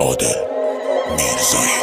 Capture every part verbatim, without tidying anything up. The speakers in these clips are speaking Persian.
عادل میرزایی.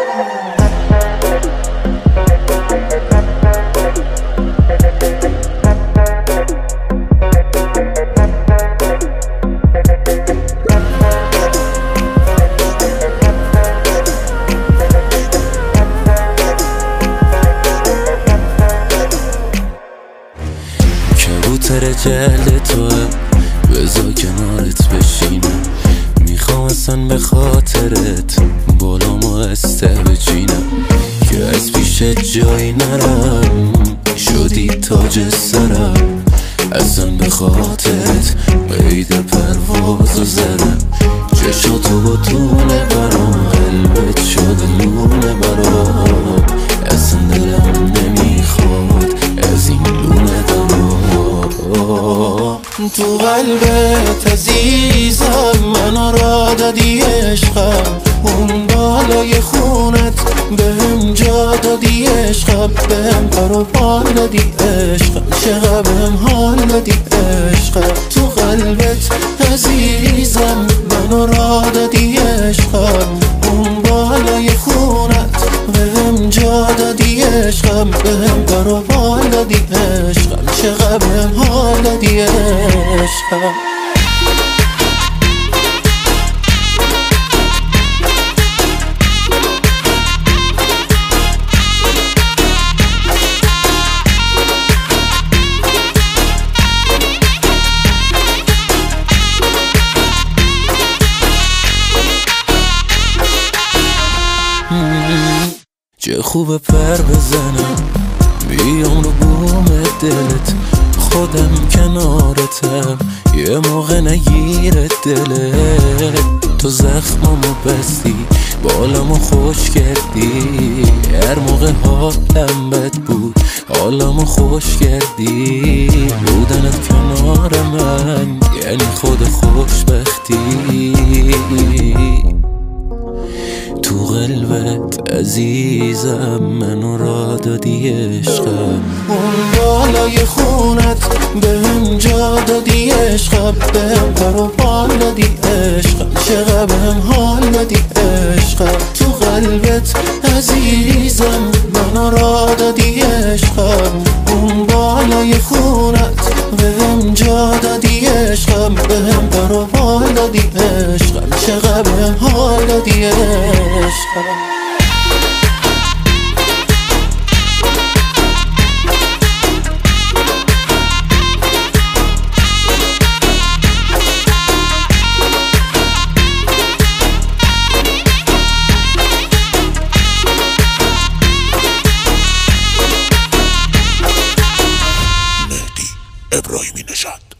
کبوتر جلد توه بزا کنارت بشینم، میخوام اصلا به خاطرت بالامو استه بچینم که از پیشت جایی نرم، شدی تاج سرم. اصلا به خاطرت قید پروازو زدم، چشاتو با تونه برام قلبت شده لونه برام. اصلا دلم نمیخواد از این لونه دارم. تو قلبت عزیزم منو را دادی عشقم، اون بالای خونت بهم جا دادی عشقم، بهم قربان دادی عشقم، چقدر بهم حال دادی عشقم. تو قلبت عزیزم منو را دادی عشقم، اون بالای خونت بهم جا دادی عشقم، بهم قربان دادی عشقم، چقدر بهم حال دادی عشقم. چه خوبه پر بزنم بیام رو بوم دلت، خودم کنارتم یه موقع نگیره دلت. تو زخمامو بستی بالامو خوش کردی، هر موقع حالم بد بود حالمو خوش کردی. بودنت کنار من یعنی خود خوشبختی. تو قلبت عزیزم منو را دادی عشقم، اون بالای خونت بهم جا دادی عشقم، بهم قربان دادی عشقم، چقدر بهم حال دادی عشقم. تو قلبت عزیزم منو را دادی عشقم، اون بالای خونت بهم جا دادی عشقم، بهم قربان دادی عشقم، چقدر بهم حال دادی عشقم. ابراهیمی نژاد.